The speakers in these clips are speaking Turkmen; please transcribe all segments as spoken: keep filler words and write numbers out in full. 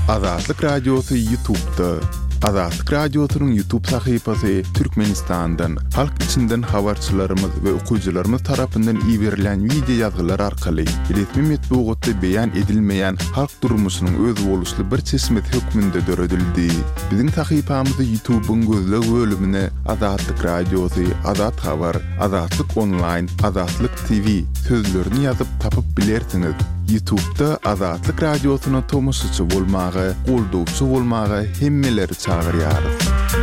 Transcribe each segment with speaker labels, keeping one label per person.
Speaker 1: Azatlyk Radiosu YouTube'da. Azatlyk Radiosu'nun YouTube sayfasy Türkmenistan'dan, halk içinden habarçylarymyz we okuyjylarymyz tarapyndan iýerilen video ýazgylar arkaly resmi metbuatda beýan edilmeýän halk durmuşynyň öz boluşly bir çeşmet hökmünde döredildi. Biziň sayfamyzy YouTube'un gözleg bölümine Azatlyk Radiosu, Azat Habar, Azatlyk Online, Azatlyk T V sözlerini ýazyp tapyp bilersiňiz. YouTube'da Azatlyk Radiosu'na tomoşçy bolmagy, goldowçy bolmagy hemmeleri çağırýarys.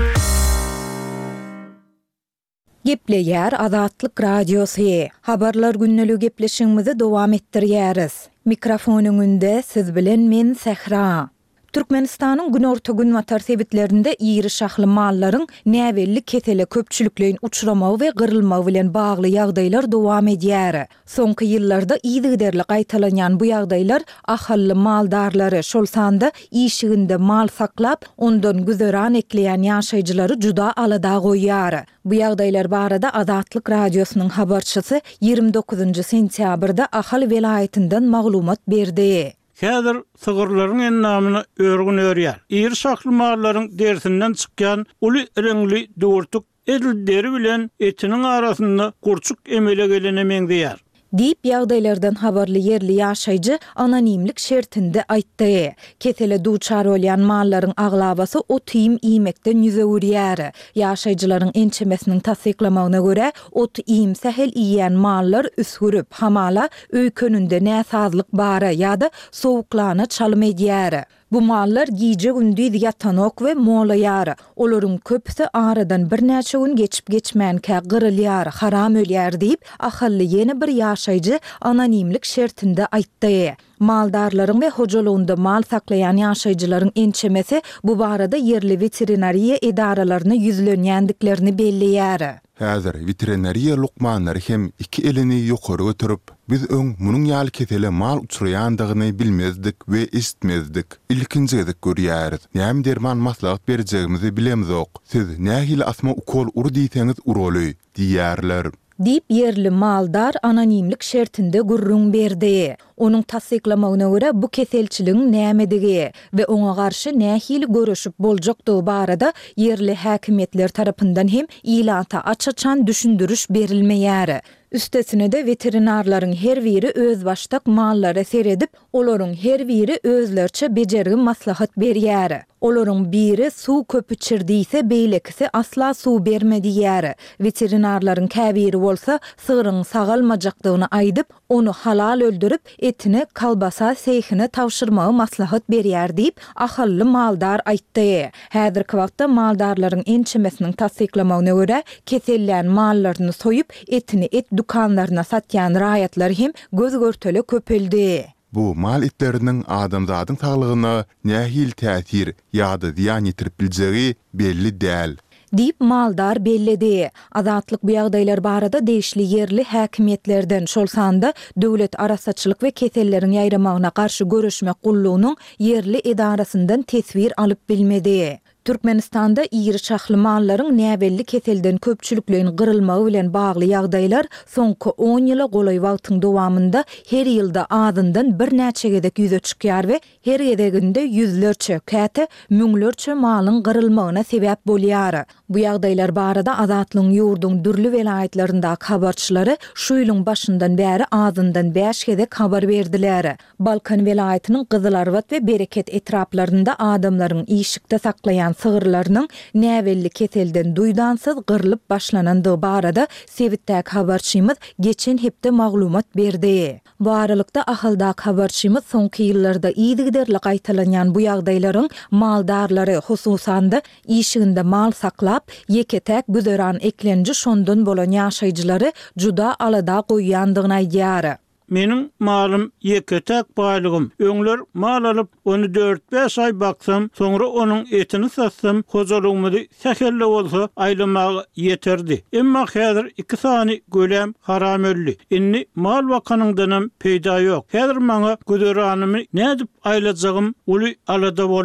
Speaker 2: Gepleýär Azatlyk Radiosu. Habarlar günneligi gepleşigimizi dowam etdirýäris. Mikrofonuň önünde siz bilen men Sehra. Türkmenistanyň günorta gün watar sebitlerinde ýyry şahly mallaryň näwelli ketele köpçülükleýin uçuramagy we gyrylmagy bilen bagly ýagdaýlar dowam edýär. Soňky ýyllarda ýygyderli gaýtalanýan bu ýagdaýlar ahally maldarlary şol sanda işiginde mal saklap, ondan güzeran ekleýän ýaşaýjylary juda alada goýýar. Bu ýagdaýlar barada Azatlyk Radiosunyň habarçysy ýygrimi dokuzunçy sentýabrda Ahal welaýatynden maglumat berdi.
Speaker 3: Häzir sygyrlaryň ennamyny örgün örýär. Ýyry şahly mallaryň dersinden çykýan uly reňli döwürtük edilderi bilen etiniň arasynda gurçuk emele gelene meňdeýär.
Speaker 2: Diýip ýagdaýlardan habarly ýerli ýaşaýjy anonimlik şertinde aýtdy. Ketele duçar bolýan mallaryň aglabasy o tyym iýmekden ýüze görýär. Ýaşaýjylaryň ençemesiniň tasdiklamagyna görä, ot iýim sähel iýen mallar üsgürüp hamala öýkönünde näsazlyk bara ýa-da sowuklana çalym edýär. Bu mallar giýje gündüz ýatanok we molaýar. Olaryň köpüsi aradan bir näçe gün geçip geçmänkä gyrylýar, haram ölýär diýip ahally ýene bir ýaşaýjy anonimlik şertinde aýtdy. Maldarlaryň we hojalygynda mal saklaýan ýaşaýjylaryň ençemesi bu barada yerli veterinariýa edaralaryna ýüzlenýändiklerini belleýär.
Speaker 1: Häzir veterinariýa lukmanlary hem iki elini ýokary götürüp, biz öň munyň ýaly ketele mal uçurýandygyny bilmezdik we isitmezdik. İlkinji gezek görýäris. Näme derman maslahat berjegimizi bilemizok. Siz nähili asma ukol ur diýseňiz uroly diýärler.
Speaker 2: Dip yerli maldar anonimlik şertinde gurrun berdi. Onun tasdiklamagyna görä bu keselçiligiň nämedigi we oňa garşy nähili görüşüp boljakdygy barada yerli häkimetler tarapyndan hem ilata açaçan düşündürüş berilmeýär. Üstesine de veterinarlaryň her biri öz başdak mallary seredip, olaryň her biri özlerçe bejergi maslahat berýär. Olaryň biri suw köpü çirdiyse beýlekisi asla suw bermedi ýär. Veterinarlaryň käbiri bolsa sygyryň sagalmajakdygyny aýdyp, onu halal öldürüp etini kalbasa seyhine tawşyrmagy maslahat berýär diýip ahally maldar aýtdy. Häzirki wagtda maldarlaryň ençemesiniň tasdiklamagyna görä kesellän mallaryny soýup etini et dukanlaryna satýan raýatlar hem göz görtele köpeldi.
Speaker 1: Bu mal etlerinin adamzadyň saglygyna nähil täsir ýa-da ziýan ýetirip biljegi belli däl.
Speaker 2: Diýip maldar belledi. Azatlyk bu ýagdaýlar barada deýişli yerli häkimetlerden şol sanda döwlet arasaçylyk we keselleriň ýaýramagyna garşy görüşmek gullugynyň yerli edarasyndan tesbir alyp bilmedi. Türkmenistanda ýyry şahly mallaryň näwelli keselden köpçülükleýin gyrylmagy bilen bagly ýagdaýlar soňky on ýyla goly wagtyň dowamında her ýylda adyndan bir näçe gedek ýüze çykýar we her gedeginde ýüzlerçe, käte müňlerçe malyň gyrylmagyna sebäp bolýar. Bu ýagdaýlar barada Azatlyň ýurduň dürli welaýatlaryndaky habarçylary şu ýylyň başyndan bäri adyndan beş gedek habar berdiler. Balkan welaýatynyň Gyzylarwat we Bereket etraplarynda adamlaryň işikde saklaýan sığırlarının näwelli keselden duýdansyz gyrlyp başlanandygy barada sebitdäki habarçymyz geçen hepde maglumat berdi. Bu aralykda ahaldaky habarçymyz soňky ýyllarda ýygyderli gaýtalanýan bu ýagdaýlaryň maldarlary hususanda işiginde mal saklap ýeketäk güzeran eklenji şondan bolan ýaşaýjylary juda alada goýýandygyny aýdýar.
Speaker 3: Menin malym ýeketäk baýlygym. Öňler mal alyp onu dört beş ay baksam, soňra onuň etini satsam, hojalygymyzy sähelle bolsa aýlamagy ýeterdi. Emma häzir iki sany gölem haram ölli. Inni mal wakanyňdan peýda ýok. Häzir maňa güderanymy nädip aýlajagym uly alada boldy.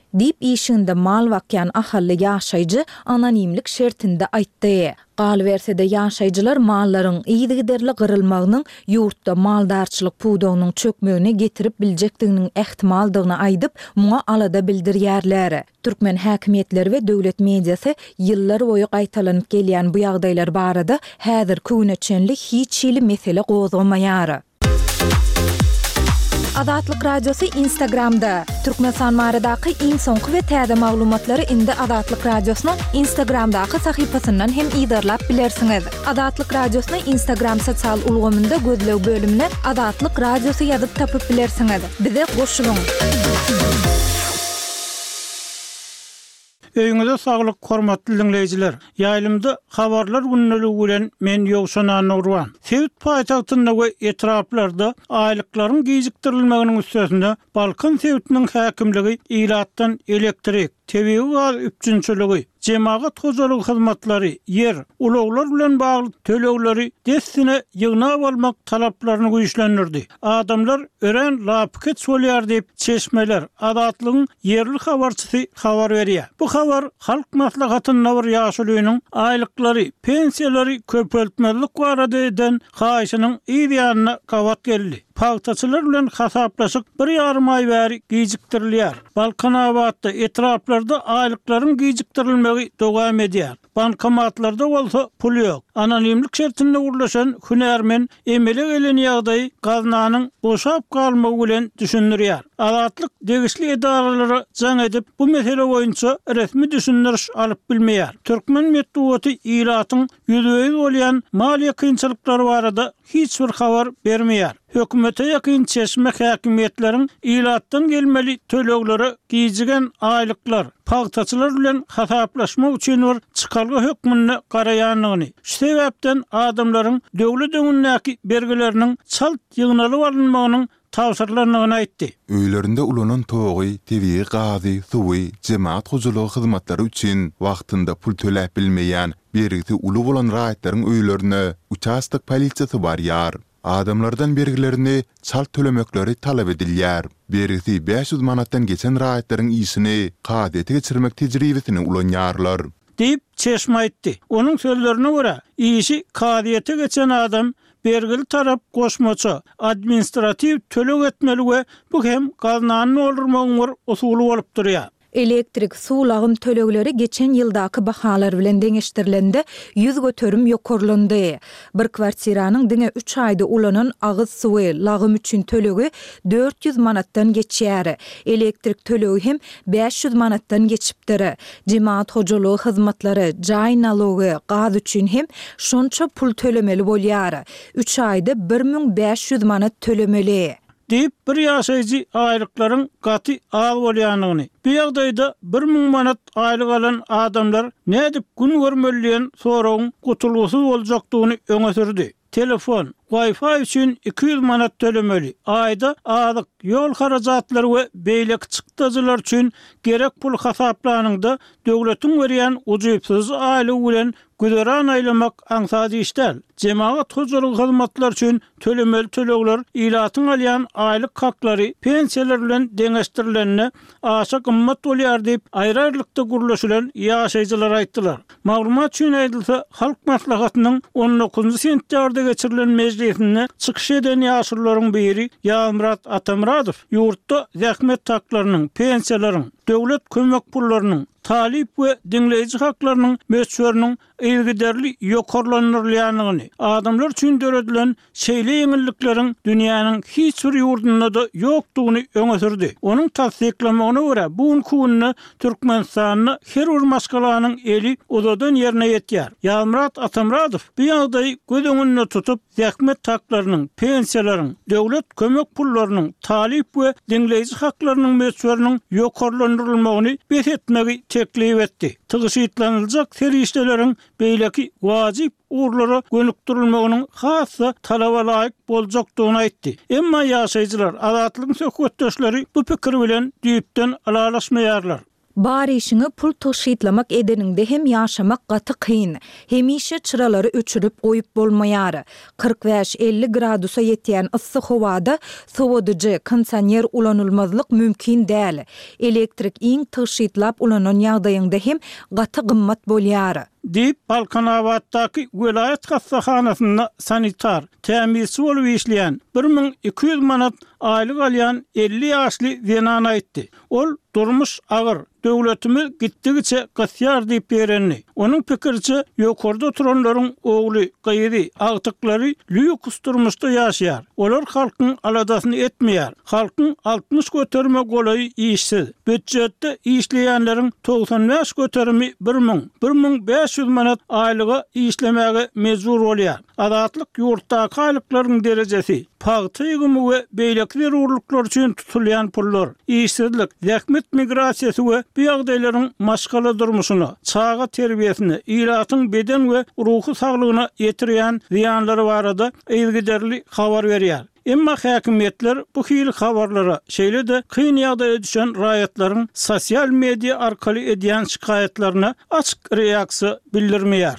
Speaker 2: Dip işinde mal vakyan ahallı yaşayıcı anonimlik şertinde aýtdy. Galbersede yaşayıcılar malların iýdigiderli gyrylmagynyň ýurtda maldarçylyk puwdagynyň çökmegine getirip biljekdiginiň ähtimaldygyny aýdyp, muňa alada bildirýärler. Türkmen häkimetleri we döwlet mediasy ýyllar boýu gaýtalanyp gelýän bu ýagdaýlar barada häzir köwnäçenlik hiç ýyly mesele gozamaýar. Azatlyk radiosu Instagramda. Türkmenistan maradaky iň soňky we täze maglumatlary indi Azatlyk radiosynyň Instagramdaky sahypasyndan hem ýydarlap bilersiňiz. Azatlyk radiosyny Instagram sosial ulgamynda gözlew bölümine Azatlyk radiosu ýazyp tapyp bilersiňiz. Bize goşulyň.
Speaker 3: Öýüňize saglyk, hormatly dinleýijiler. Ýaýlymda habarlar günneligi bilen men Ýowşan Nurwan. Sewit paýtagtynda we etraplarda aýlyklaryň gijikdirilmeginiň üstesinde Balkan Sewitiniň häkimligi ilatdan elektrik, tebigy gaz üçinçiligi, jemaat hojalygy hyzmatlary, yer, ulaglar bilen bagly tölegleri destine ýygna bolmak talaplaryny güýçlendirdi. Adamlar ören lapket bolýar diýip çeşmeler, adatlygyň yerli habarçysy habar berýär. Bu habar halk maslahatynyň bir ýaşulygynyň aýlyklary, pensiýalary köpeltmelik barada eden haýyşynyň ýa-da gawat geldi. Paýtaçylar bilen hasaplaşyk bir ýarym aý bäri gijikdirilýär. Balkanabadda etraplarda aýlyklaryň gijikdirilmegi dowam edýär. Bankomatlarda bolsa pul ýok. Anonimlik şertinde urlaşan hünärmen emele gelen ýagdaý gaznanyň boşap galmagy bilen düşündirýär. Azatlyk degişli edaralary jaň edip bu mesele boýunça resmi düşündiriş alyp bilmeýär. Türkmen medeniýeti ýylatyň ýüzüňiz bolýan maliýe kynçylyklary barada hiç bir habar bermeýär. Hökümete ýakyn çeşme häkimetleriň ýylatdan gelmeli tölegleri gijigen aýlyklar, paýtaçylar bilen hasaplaşmak üçin bir çykalgy hökmüne garaýanlygyny. Şu sebäpden adamlaryň döwlet öňündäki bergileriniň çalt ýygnaly alınmagynyň tawsirlanyny aýtdy.
Speaker 1: Öýlerinde ulanan togy, tebigy gazy, suwy, jemaat hojalygy hyzmatlary üçin wagtynda pul töläp bilmeýän bergisi uly bolan raýatlaryň öýlerine uçastak polisiýasy barýar. Adamlardan bergilerini çalt tölemekleri talap edilýär. Bergisi beş yüz manatdan geçen raýatlaryň ýysyny gadete geçirmek tejribesini ulanýarlar.
Speaker 3: Diýip çeşme aýtdy. Onuň sözlerine görä, ýyşy gadete geçen adam bergili tarap goşmaça, administrativ töleg etmeli we bu hem gaznanyň oldurmagyň usuly bolup durýar.
Speaker 2: Elektrik suwlagym tölegleri geçen ýyldaky bahalar bilen deňeşdirilende yüz götürüm ýokurlandy. Bir kwartiranyň diňe üç aýda ulanan agyz suwy, lagym üçin tölegi dört yüz manatdan geçýär. Elektrik tölegi hem beş yüz manatdan geçipdir. Jemaat hojalygy hyzmatlary, jaý nalogy, gaz üçin hem şonça pul tölemeli bolýar. üç aýda bir miň beş yüz manat tölemeli.
Speaker 3: Deyip bir ýaşaýjy aýlyklaryň gaty az bolýanyny. Bu ýagdaýda bir miň manat aýlyk alan adamlar nädip gün görmeliýän soragyň gutulgusyz boljakdygyny öňe sürdi. Telefon, Wi-Fi üçin iki yüz manat tölemeli. Aýda azyk, ýol harajatlary we beýlek çykdyjylar üçin gerek pul hasaplanyňda döwletiň berýän ujypsyz aýlyk bilen güderan aýlamak aňsady işdäl. Jemaat hojalygy hyzmatlary üçin tölemeli tölegler ýylatyň alýan aýlyk haklary pensiýalar bilen deňeşdirilenine aşa gymmat bolýar diýip aýrarlykda gurlaşylan ýaşaýjylar aýtdylar. Maglumat üçin aýdylsa, halk maslahatynyň on dokuzunçy sentýarda geçirilen meclisinde çykyş eden ýaşurlaryň biri Ýamrat Atamradow ýurtda zähmet haklarynyň, pensiýalaryň, döwlet kömek pullarynyň, talip we dinleýiji haklarynyň mesjörüniň ilgiderli ýokurlanyrylýanyny, adamlar üçin döredilen şeýle ýeňillikleriň dünýäniň hiç bir ýurdunda da ýokdugyny öňe sürdi. Onuň tasdiklamagyna görä, bu günni Türkmenistanyň her bir maşgalanyň eli odadan ýerine ýetýär. Ýamrat Atamradow bu ýagdaýy göz öňünde tutup zähmet haklarynyň, pensiýalaryň, döwlet kömek pullarynyň, talip we dinleýiji haklarynyň mesjörüniň ýokurlanyrylmagyny besetmegi teklip etdi. Tygyşytlanylacak serişdeleriň beýleki wajyp urlara gönükdirilmeginiň hassa talaba laýyk boljakdygyny aýtdy. Emma ýaşaýjylar, azatlygyň söhbetdeşleri bu pikir bilen diýipden alalaşmaýarlar.
Speaker 2: Bar işini pul taşytlamak edeninde hem yaşamak gaty kyn, hemişe çıralary öçürüp goýup bolmaýar. kırk beş elli gradusa ýetýän yssyk howada sowadyjy kondisioner ulanylmazlyk mümkin däl. Elektrik iň taşytlap ulanan ýagdaýynda hem gaty gymmat bolýar.
Speaker 3: Dip Balkanabatdaky vilayet hastahanasynda sanitar tämirçi bolup işleýän bir miň iki ýüz manat aýlyk alýan elli ýaşly zenan aýtdy. Ol durmuş agyr, döwletimiz gitdigiçe gasyar diýip berenni. Onuň pikirçe ýokarda oturanlaryň ogly, gyýry, agtyklary lüks durmuşda ýaşaýar. Olar halkyň aladasyny etmeýär. Halkyň altmış göterme golaý işsiz. Büdjetde işleýänleriň doksan beş götermi bir miň, bir miň beş ýüz manat aýlyga işlemäge mejbur bolýar. Adatlyk ýurtdaky aýlyklaryň derejesi, paýty ýygymy we beýleki zerurluklar üçin tutulýan pullar, işsizlik, zähmet migrasiýasy we bu ýagdaýlaryň maşgala durmuşyna, çağa terbiýesine, ilatyň beden we ruhy saglygyna ýetirýän ziýanlary barada eýgiderli habar berýär. Emma häkimetler bu hili habarlara şeýle de kyn ýagdaýa düşen raýatlaryň sosial media arkaly edýän şikaýetlerine açyk reaksiýa bildirmeýär.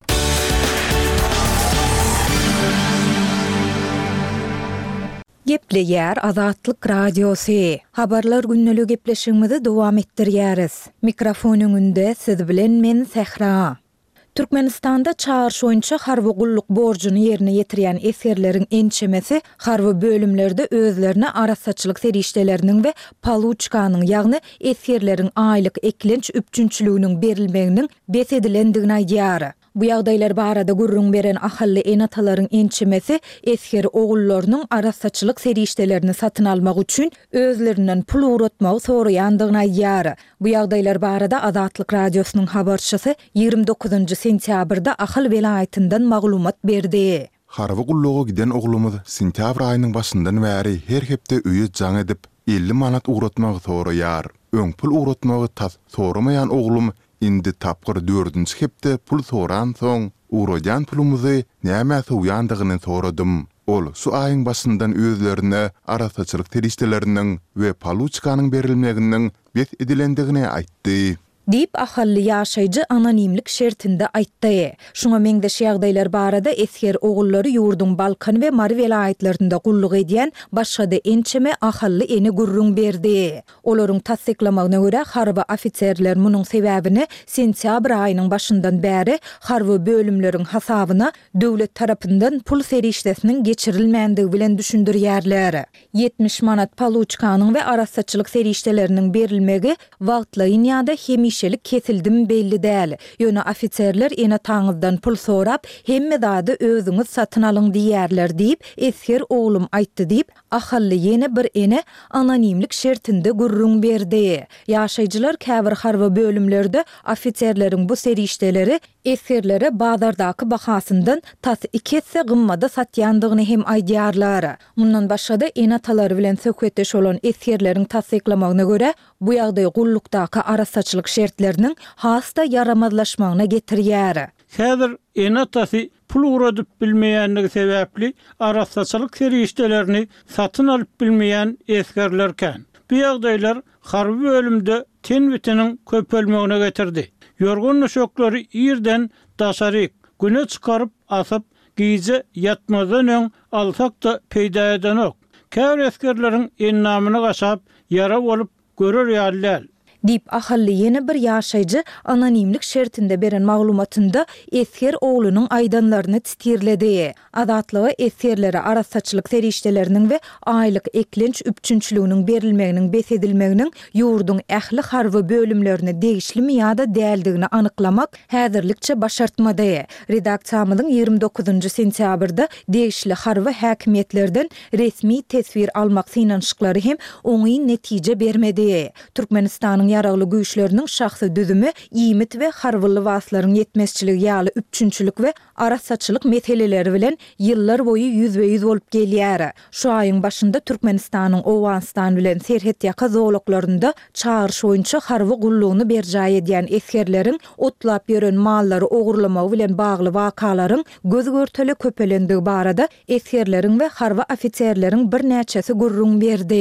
Speaker 2: Gepleýär Azatlyk Radiosy. Habarlar günnälik gepleşigimizi dowam etdirýäris. Mikrofonyň önünde siz bilen men Sehra. Türkmenistanda çağırış oyunça harby gulluk borcuny ýerine ýetirýän eserleriň ençemesi harby bölümlerde özlerine arasaçylyk serişdeleriniň we paluçkanyň ýagny eserleriň aýlyk eklenç üpçünçlüğiniň berilmeginiň besedilendigini aýdýar. Bu ýagdaýlar barada gurrun beren ahally enatalaryň ençemesi esker ogullarynyň arasaçylyk serişdelerini satyn almak üçin özlerinden pul uratmagy soraýandygyny aýdýar. Bu ýagdaýlar barada Azatlyk Radiosynyň habarçysy ýygrimi dokuzunçy sentýabrda Ahal welaýatyndan maglumat berdi.
Speaker 1: Harby gulluga giden oglumuz sentýabr aýynyň başyndan bäri her hepde öýe jaň edip elli manat uratmagy soraýar. Öň pul uratmagy tas soramaýan oglum indi tapgyr dördünçi hepde pul soran soň urajan pulumuzy näme soýandygyny soradym. Ol şu aýyň başyndan özlerine arasaçylyk terişdeleriniň we paluçkanyň berilmeginiň bes edilendigini aýtdy.
Speaker 2: Dip ahally ýaşaýjy anonimlik şertinde aýtdy. Şuňa meňdeş ýagdaýlar barada esker ogullary ýurdun Balkan we Mari welaýatlarynda gulluk edýän başga da ençeme ahally eni gurrun berdi. Olaryň tasdiklamagyna görä harby ofitserler munyň sebäbini sentýabr aýynyň başyndan bäri harby bölümleriň hasabyna döwlet tarapyndan pul serişdesiniň geçirilmänligi bilen düşündirýärler. yetmiş manat paluçkanyň we arasaçylyk serişdeleriniň berilmegi wagtly ýa-da hemişe şelik kesildim belli däl. Ýöne ofitserler ene taňyzdan pul sorap, hemme zady özüňiz satyn alyň diýerler diýip, esker oglum aýtdy diýip, ahally ýene bir ene anonimlik şertinde gurrun berdi. Ýaşaýjylar käbir harby bölümlerde ofitserleriň bu serişdeleri eserlere bazardaky bahasyndan tas iki hisse gymmada satýandygyny hem aýdýarlar. Mundan başga da enatalary bilen söhbetdeş bolan eserleriň tasdiklamagyna görä, bu ýagdaý gullukdaky arasaçylyk şertleriniň hasta yaramazlaşmagyna getirýär.
Speaker 3: Häzir enatasy pul uradyp bilmeýänligi sebäpli arasaçylyk serişdelerini satyn alyp bilmeýän eskerlerken, bu ýagdaýlar harby bölümde tenwitiniň köpelmegine getirdi. Yorgun nöşökleri ýerden daşaryk, güne çykaryp asyp, giýje ýatmadan öň alsak da peýda edenok. Käbir eskerleriň ennamyny gaşap, yara bolup görür ýalylar.
Speaker 2: Dip ahally ýene bir ýaşaýjy anonimlik şertinde beren maglumatynda esker oglunyň aýdanlaryny titirledi. Azatlygy eserlere arasaçylyk serişdeleriniň we aýlyk eklenç üpçünçlüğiniň berilmeginiň besedilmeginiň ýurdun ähli harby bölümlerini degişlimi ýa-da däldigini anyklamak häzirlikçe başartmady. Redaksiýamyzyň ýygrimi dokuzunçy sentýabrda degişli harby häkimetlerden resmi tesbir almak synanşyklary hem oňy netije bermedi. Türkmenistanyň ýaragly güýçleriniň şahsy düzümi, ýymit we harbyly waslaryň ýetmezçiligi ýaly üpçünçlük we arasaçylyk meseleleri bilen ýyllar boýy ýüzbe ýüz bolup gelýär. Şu aýyň başynda Türkmenistanyň Owganistan bilen serhet ýaka zowluklarynda çağırış boýunça harby gullugyny berjaý edýän eskerleriň otlap ýören mallary ogurlamak bilen bagly wakalaryň göz görteli köpelendigi barada eskerleriň we harby ofitserleriň bir näçesi gurrun berdi.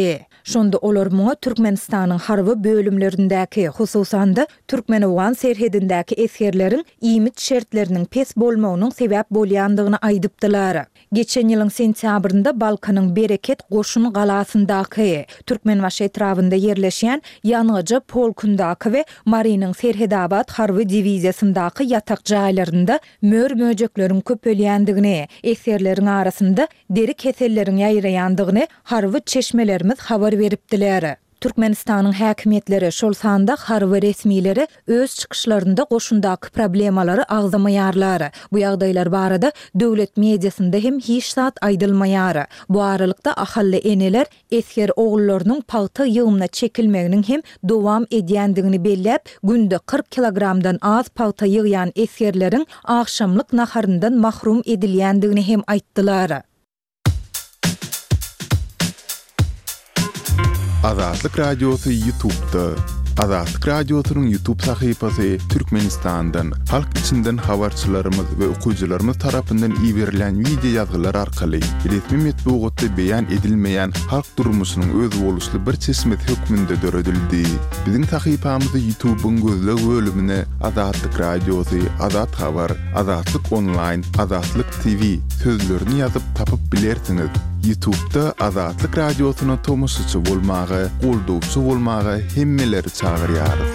Speaker 2: Şonda olar muňa Türkmenistanyň harby bölümlerindäki, hususan da Türkmenistan serhedindäki eskerleriň iýmit şertleriniň pes bolmagynyň sebäp bolýandygyny aýdypdylar. Geçen ýylyň sentýabrynda Balkanyň Bereket goşun galasyndaky Türkmenbaş etrafynda yerleşýän ýanyjy polkundaky we Mariniň Serhedabad harby diwiziýasyndaky ýatak jaýlarynda mör möjekleriň köpelýändigini, eskerleriň arasynda deri keselleriň ýaýraýandygyny harby çeşmelerimiz habar beripdiler. Türkmenistanyň häkimetleri şol sanda harby resmileri öz çykyşlarynda goşundaky problemalary agzamaýarlar. Bu ýagdaýlar barada döwlet mediasynda hem hiç saat aýdylmaýar. Bu aralykda ahally eneler esker ogullarynyň paýta ýygymna çekilmeginiň hem dowam edýändigini belläp, günde kırk kilogramdan az paýta ýygýan eskerleriň akşamlyk naharyndan mahrum edilýändigini hem aýtdylar.
Speaker 1: Azatlyk Radiosu YouTube'da. Azatlyk Radiosu'nun YouTube sahypasy Türkmenistan'dan, halk içinden habarçylarymyz we okuyjylarymyz tarapyndan iýerilen video ýazgylar arkaly resmi metbuatda beýan edilmeýän halk durmuşynyň öz boluşly bir çeşmet hökmünde döredildi. Biziň sahypamyzy YouTube'un gözle bölümine Azatlyk Radiosu, Azat Habar, Azatlyk Online, Azatlyk T V sözlerini ýazyp tapyp bilersiňiz. YouTube'da Azatlyk Radiosu'na tomoşçy bolmagy, goldowçy bolmagy hemmeleri çağırýarys.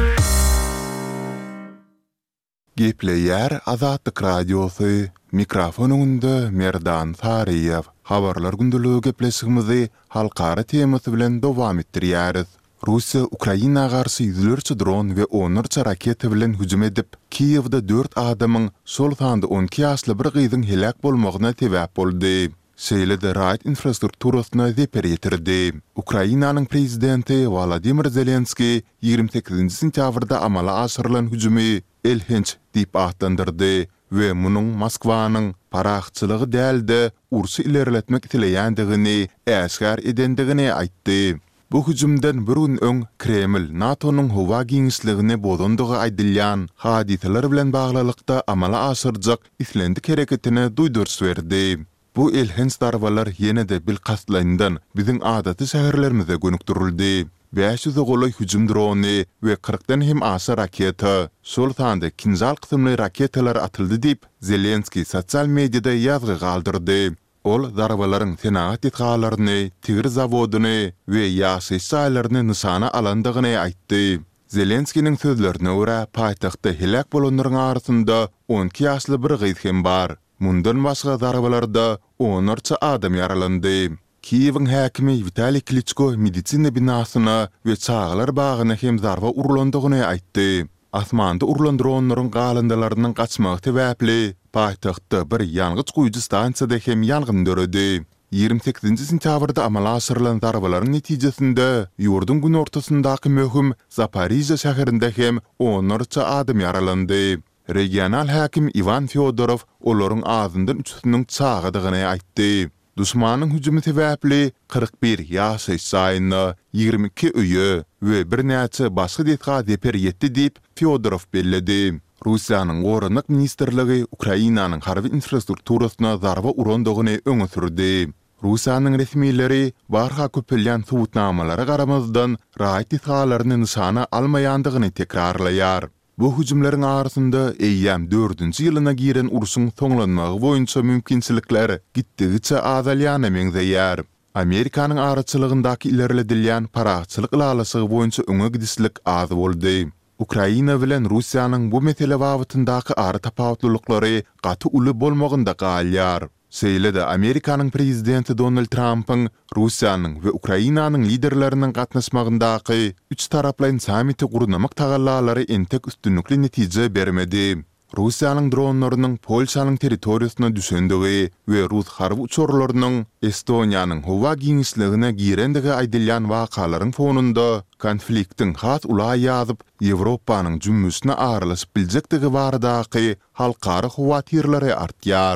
Speaker 1: Gepleýär Azatlyk Radiosu, mikrofon öňünde Merdan Sariýew. Habarlar gündüligi gepleşigimizi halkara temasy bilen dowam etdirýäris. Russiýa Ukraina garşy ýüzlerçe dron we onlarça raket bilen hüjüm edip, Kiýewde dört adamyň şol sanda on iki ýaşly bir gyzyň helak bolmagyna sebäp boldy. Şeýle-de raýat infrastrukturasyna zeper ýetirdi. Ukrainanyň prezidenti Volodymyr Zelenski ýygrimi sekizinji sentýabrda amala aşyrylan hüjümi elhenç diýip atlandyrdy we munyň Moskwanyň paraxçylygy däldi, ursy ilerletmek dileýändigini äşgär edendigini aýtdy. Bu hüjümden bir gün öň Kreml NATO'nyň howa giňişligini bozandygy aýdylýan hadiseler bilen baglylykda amala aşyrjak islendik hereketine duýdurş berdi. Bu elhens darbalar ýene-de bil kastlanydan biziň adaty şäherlerimize gönükdirildi. beş yüz goly hüjüm drony we kırkdan hem aşa raketa, şol sanda kinjal kysymly raketalar atyldy diýip Zelenski sosial mediada ýazgy galdyrdy. Ol darbalaryň senaat etgalaryny, tigir zawoduny we ýaşy şaýlaryny nişana alandygyny aýtdy. Zelenskiň sözlerine görä, paýtagtda helak bolanlaryň arasynda on iki ýaşly bir gyz hem bar. Mundan başga darbalarda onlarça adam yaralandy. Kiýewiň häkimi Vitaliy Klitschko medisina binasyna we çağlar bagyna hem zarba urulandygyny aýtdy. Asmanda urulan dronlaryň galyndylarynyň gaçmagy sebäpli paýtagtda bir ýalgyç guýjy stansiýada hem ýalgyn döredi. ýygrimi sekizinji sentýabrda amala aşyrylan darbalaryň netijesinde ýurdun gün ortasyndaky möhüm Zaporizhia şäherinde hem onlarça adam yaralandy. Regional häkim Ivan Fyodorov olaryň ağzyndan üçüniň çağadygyny aýtdy. Düşmanyň hüjümi sebäpli kırk bir ýaşy şaýyny, ýygrimi iki öýe we bir näçe başga detga zeper ýetdi diýip Fyodorov belledi. Russiýanyň Gorunlyk ministrligi Ukrainanyň harby infrastrukturasyna zarba urandygyny öňe sürdi. Russiýanyň resmiýetleri barha köpelýän subutnamalary garamazdan raýat etgalaryny nişana almaýandygyny tekrarlaýar. Bu hüjümleriň arasynda eýýäm dördünji ýylyna giren urusyň soňlanmagy boýunça mümkinçilikler gitdigiçe azalýany meňzeýär. Amerikanyň araçylygyndaky ilerledilýän paraçylyk ilalasy boýunça öňe gidişlik az boldy. Ukraina bilen Russiýanyň bu mesele wagtyndaky ara tapawutlylykları gaty uly bolmagynda galýar. Şeýle-de Amerikanyň prezidenti Donald Trump'yň Russiýanyň we Ukrainanyň liderleriniň gatnaşmagyndaky üç taraplaryň samiti gurnamak tagallalary entek üstünlikli netije bermedi. Russiýanyň dronlarynyň Polşanyň territoriýasyna düşendigi we Rus harby uçurlarynyň Estoniýanyň howa giňişligine girendigi aýdylýan wakalaryň fonunda konfliktiň has ula ýazyp Ýewropanyň jümmüsine aralaşyp biljekdigi baradaky halkara howatyrlary artýar.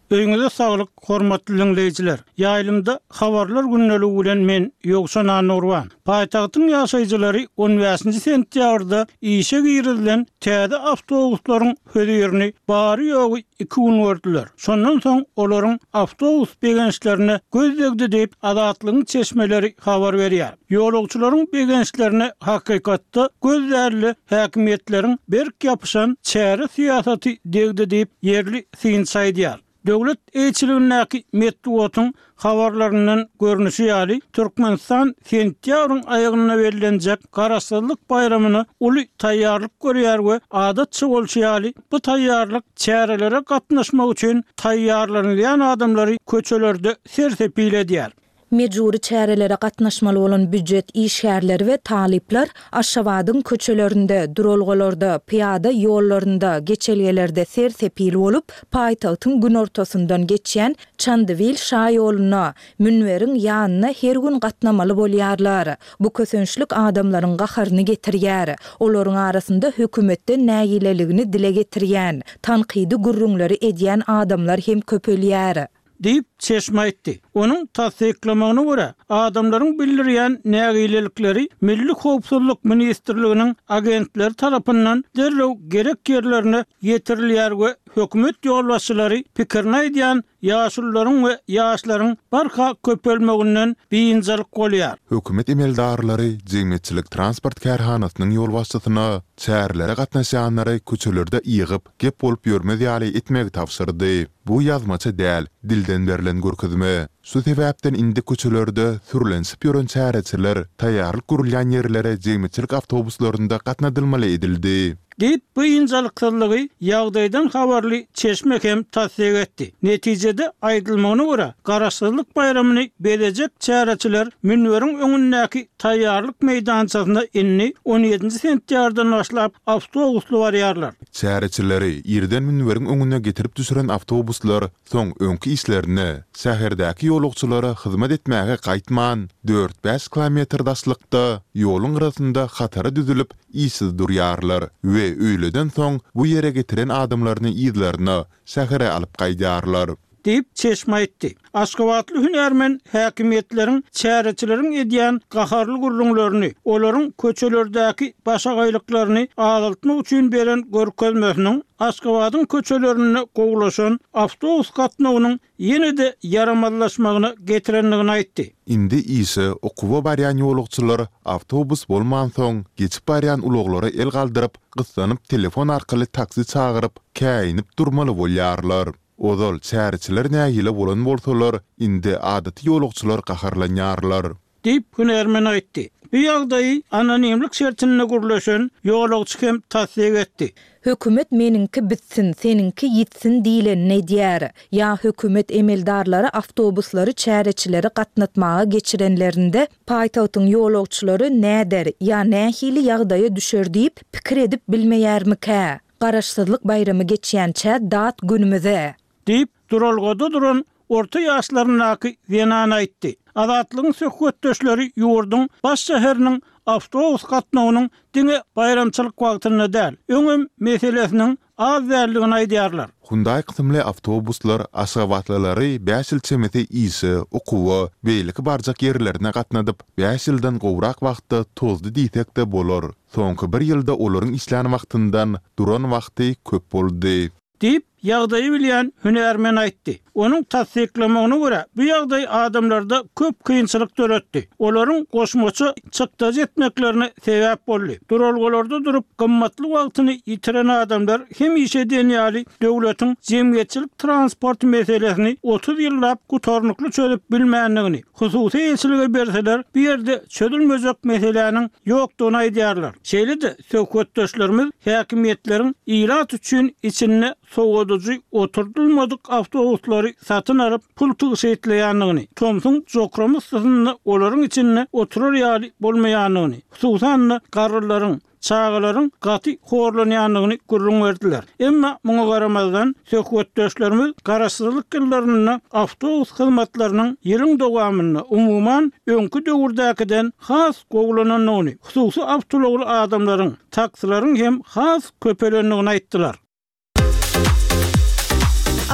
Speaker 3: Öýüňize saglyk, hormatly dinleýijiler. Ýaýlymda habarlar günneli bilen men Ýogşan Nurwan. Paýtagtyň ýaşaýjylary on beşinji sentýabrda işe girilen täze awtobuslaryň hödürini bary ýogy iki gün gördüler. Şondan soň olaryň awtobus begençlerine gözdegdi diýip Azatlygyň çeşmeleri habar berýär. Ýolagçylaryň begençlerine hakykatda gözlerli häkimetleriň berk ýapyşan çäre syýasaty degdi diýip yerli synçaýdýar. Döwlet eýçiligindäki metduotyň habarlaryndan görnüşi ýaly Türkmenistan sentýabryň aýagyna berilenjek Garaşsyzlyk bayramyny uly taýýarlyk görýär we adatçy bolşy ýaly bu taýýarlyk çärelere gatnaşmak üçin taýýarlanýan adamlary köçelerde sersepil edýär.
Speaker 2: Mecburi çärelere gatnaşmaly bolan büdjet işgärleri we talipler Aşgabatyň köçelerinde, duralgalarda, piýada ýollarynda, geçelgelerde sersepil bolup, paýtagtyň gün ortasyndan geçýän Çandywyl şaý ýoluna, Münweriň ýanyna her gün gatnamaly bolýarlar. Bu kösünçlük adamlaryň gaharyny getirýär. Olaryň arasynda hökümetde nägileligini dile getirýän, tanqidi gurrunlary edýän adamlar hem köpelýär.
Speaker 3: Deyip çeşme etdi. Onun tasdiklamagyna görä, adamlaryň bildirýän nägilelikleri Milli Howpsuzlyk Ministrliginiň agentleri tarapyndan derlew gerek ýerlerine ýetirilýär we hökümet ýolbaşçylary pikirini aýdýan ýaşullaryň we ýaşlaryň barka köpelmeginden biýinçilik bolýar.
Speaker 1: Hökümet emeldarlary jemgyýetçilik transport kärhanasynyň ýolbaşçysyna çärlere gatnaşanlary köçelerde ýygyp gep bolup ýörmez ýaly etmegi tapşyrdy. Bu ýazmaça däl, dilden berilen görkezme. Şu sebäpden indi köçelerde sürlensip ýören çäreçiler taýýarlyk gurulýan ýerlere jemgyýetçilik awtobuslaryna gatnadylmaly edildi.
Speaker 3: Deyip bu ýynjylyklygy ýagdaýdan habarly çeşme hem tasdik etdi. Netijede aýdylmagyna görä, Garaşsyzlyk bayramyny belejek çäreçiler Münweriň öňündäki taýýarlyk meýdançasynda inni on ýedinji sentýardan başlap awtobusly barýarlar.
Speaker 1: Çäreçileri ýerden Münweriň öňüne getirip düşüren awtobuslar soň öňki işlerini şäherdäki ýolagçylara hyzmat etmäge gaýtman dört beş kilometr daşlykda ýoluň arasynda hatara düzülip işsiz durýarlar we öýleden soň bu ýere getiren adamlaryny ýyzlaryna şähere alyp gaýdarlar.
Speaker 3: Deyip çeşme etdi. Aşgabatly hünärmen häkimetleriň çäreçileriň edýän gaharly gurrunlaryny, olaryň köçelerdäki başagaýlyklaryny azaltmak üçin beren görkezmesiniň Aşgabatyň köçelerini gowlaşan awtobus gatnawynyň ýene-de yaramazlaşmagyna getirenligini aýtdy.
Speaker 1: Indi ise okuwa barýan ýolagçylar awtobus bolman soň geçip barýan ulaglary el galdyryp, gyslanyp telefon arkaly taksi çagyryp, käýinip durmaly bolýarlar. Odal çäreçiler nähile bolan bolsalar, indi adaty ýolagçylar gaharlanýarlar.
Speaker 3: Deyip hünärmen aýtdy. Bu ýagdaýy anonimlik şertine gurlaşan ýolagçy hem tasdik etdi.
Speaker 2: Hökümet meninki bitsin, seninki yitsin diýlen nedýär. Ya hökümet emeldarlary awtobuslary çäreçileri gatnatmaga geçirenlerinde paýtagtyň ýolagçylary näder ya nähili ýagdaýa düşer diýip pikir edip bilmeýärmike? Garaşsyzlyk bayramy geçýän çä dat günümize.
Speaker 3: Deyip duralgada duran orta ýaşlarynaky Zenan aýtdy. Azatlygyň söhbetdeşleri ýurduň baş şäheriniň awtobus gatnawynyň diňe bayramçylyk wagtyna däl, öňüm meselesiniň az därligini aýdýarlar.
Speaker 1: Hunday kısımlı awtobuslar Aşgabatlylary beş ýyl çemeti ise okuwa beýleki barjak ýerlerine gatnadyp beş ýyldan gowrak wagtda tozdy diýsekde bolar. Soňky bir ýylda olaryň işlän wagtyndan duran wagty köp boldy.
Speaker 3: Deyip ýagdaýy bilýän hünärmen aýtdy. Onuň tasdiklamagyna görä, bu ýagdaý adamlarda köp kynçylyk döretdi. Olaryň goşmaçy çykdaş etmeklerine sebäp boldy. Duralgalarda durup gymmatly wagtyny ýitiren adamlar hem işe denýäli döwletiň jemgyýetçilik transport meselesini otuz ýyllap gutarnykly çözüp bilmänligini, hususy eýçilige berseler, bu ýerde çözülmejek meseleniň ýokdugyny aýdýarlar. Şeýle-de söhbetdeşlerimiz häkimetleriň ilat üçin içinde soğuducu oturdulmadık avtobusları satın alıp pul tığşeýtleýänligini, Tomsun jokramysyny olaryň içinde oturar ýaly bolmaýanlygyny, hususan garrylaryň çağalaryň gaty horlanýanlygyny gurrun berdiler. Emma muňa garamazdan söhbetdeşlerimiz garaşsyzlyk ýyllaryna awtobus hyzmatlarynyň ýylyň dowamyna umumyň öňkü döwürdäkiden has gowlananyny, hususy awtologly adamlaryň, taksilaryň hem has köpelenligini aýtdylar.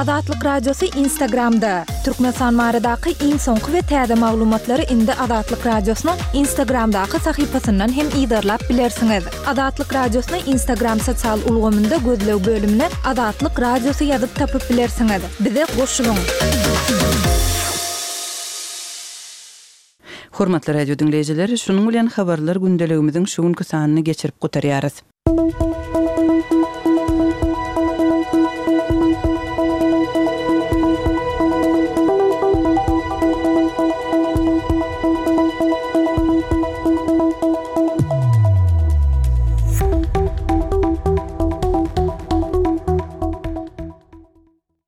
Speaker 2: Azatlyk Radiosu Instagramda. Türkmenistan baradaky iň soňky we täze maglumatlary indi Azatlyk Radiosynyň Instagramdaky sahypasyndan hem ýydarlap bilersiňiz. Azatlyk Radiosyny Instagram sosial ulgamynda gözlew bölümine Azatlyk Radiosu ýazyp tapyp bilersiňiz. Bize goşulyň.
Speaker 4: Hormatly radio dinleýijileri, şunuň bilen habarlar gündeligimiziň şu günkü sanyny geçirip gotarýarys.